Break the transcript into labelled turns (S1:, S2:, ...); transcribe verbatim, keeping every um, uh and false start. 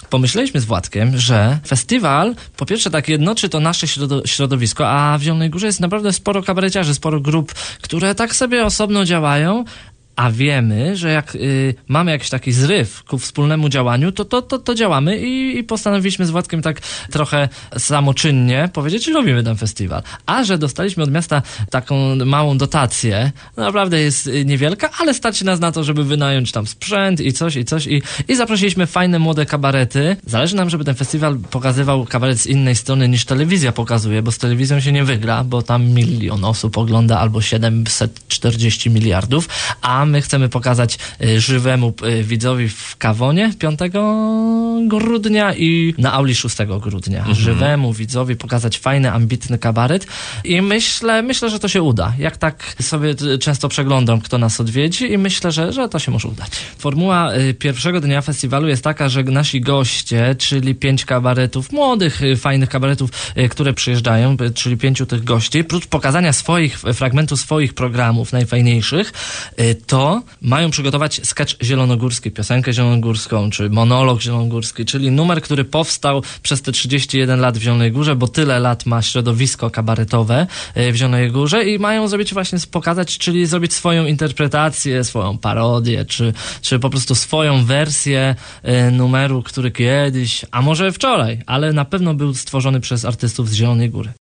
S1: pomyśleliśmy z Władkiem, że festiwal po pierwsze tak jednoczy to nasze środo- środowisko, a w Zielonej Górze jest naprawdę sporo kabareciarzy, sporo grup, które tak sobie osobno działają, a wiemy, że jak y, mamy jakiś taki zryw ku wspólnemu działaniu, to, to, to, to działamy i, i postanowiliśmy z Władkiem tak trochę samoczynnie powiedzieć, że robimy ten festiwal. A że dostaliśmy od miasta taką małą dotację, no naprawdę jest niewielka, ale starczy nas na to, żeby wynająć tam sprzęt i coś, i coś. I, i zaprosiliśmy fajne, młode kabarety. Zależy nam, żeby ten festiwal pokazywał kabaret z innej strony niż telewizja pokazuje, bo z telewizją się nie wygra, bo tam milion osób ogląda albo siedemset czterdzieści miliardów, a my chcemy pokazać y, żywemu y, widzowi w Kawonie piątego grudnia i na auli szóstego grudnia. Mhm. Żywemu widzowi pokazać fajny, ambitny kabaret i myślę, myślę, że to się uda. Jak tak sobie y, często przeglądam, kto nas odwiedzi i myślę, że, że to się może udać. Formuła y, pierwszego dnia festiwalu jest taka, że nasi goście, czyli pięć kabaretów, młodych, y, fajnych kabaretów, y, które przyjeżdżają, y, czyli pięciu tych gości, prócz pokazania swoich, fragmentów swoich programów najfajniejszych, y, to mają przygotować sketch zielonogórski, piosenkę zielonogórską, czy monolog zielonogórski, czyli numer, który powstał przez te trzydzieści jeden lat w Zielonej Górze, bo tyle lat ma środowisko kabaretowe w Zielonej Górze i mają zrobić właśnie, pokazać, czyli zrobić swoją interpretację, swoją parodię, czy, czy po prostu swoją wersję numeru, który kiedyś, a może wczoraj, ale na pewno był stworzony przez artystów z Zielonej Góry.